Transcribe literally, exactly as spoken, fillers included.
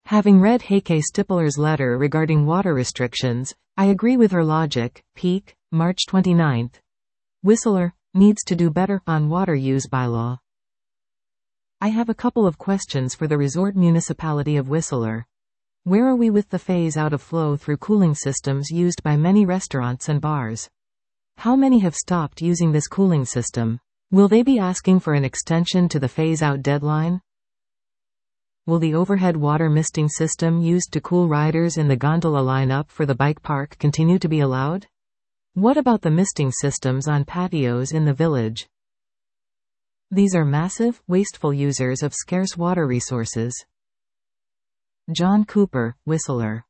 Having read Heike Stippeler's letter regarding water restrictions, I agree with her logic. Peak, March twenty-ninth. Whistler needs to do better on water use bylaw. I have a couple of questions for the resort municipality of Whistler. Where are we with the phase out of flow through cooling systems used by many restaurants and bars? How many have stopped using this cooling system? Will they be asking for an extension to the phase-out deadline? Will the overhead water misting system used to cool riders in the gondola lineup for the bike park continue to be allowed? What about the misting systems on patios in the village? These are massive, wasteful users of scarce water resources. John Cooper, Whistler.